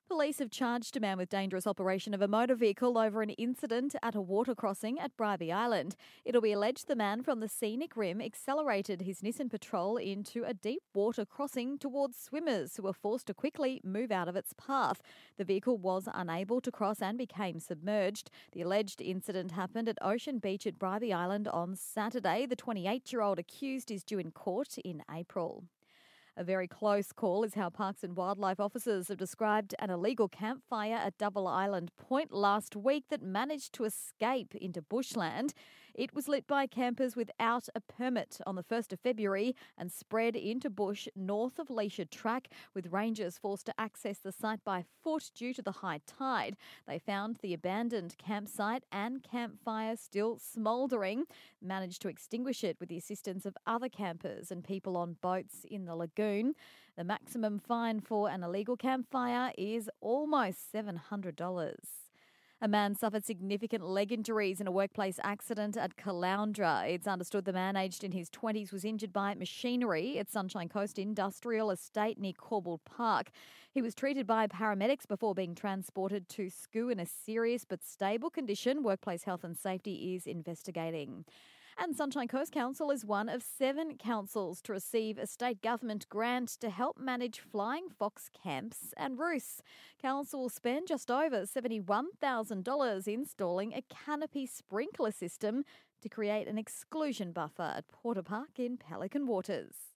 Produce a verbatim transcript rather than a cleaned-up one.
Police have charged a man with dangerous operation of a motor vehicle over an incident at a water crossing at Bribie Island. It'll be alleged the man from the Scenic Rim accelerated his Nissan Patrol into a deep water crossing towards swimmers who were forced to quickly move out of its path. The vehicle was unable to cross and became submerged. The alleged incident happened at Ocean Beach at Bribie Island on Saturday. The twenty-eight-year-old accused is due in court in April. A very close call is how Parks and Wildlife officers have described an illegal campfire at Double Island Point last week that managed to escape into bushland. It was lit by campers without a permit on the first of February and spread into bush north of Leisure Track, with rangers forced to access the site by foot due to the high tide. They found the abandoned campsite and campfire still smouldering, managed to extinguish it with the assistance of other campers and people on boats in the lagoon. The maximum fine for an illegal campfire is almost seven hundred dollars. A man suffered significant leg injuries in a workplace accident at Caloundra. It's understood the man, aged in his twenties, was injured by machinery at Sunshine Coast Industrial Estate near Corbould Park. He was treated by paramedics before being transported to S C U in a serious but stable condition. Workplace Health and Safety is investigating. And Sunshine Coast Council is one of seven councils to receive a state government grant to help manage flying fox camps and roosts. Council will spend just over seventy-one thousand dollars installing a canopy sprinkler system to create an exclusion buffer at Porter Park in Pelican Waters.